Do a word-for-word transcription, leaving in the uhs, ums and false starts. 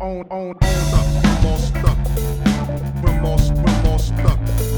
own, own, own up. We're more stuck. We're more, we're more stuck.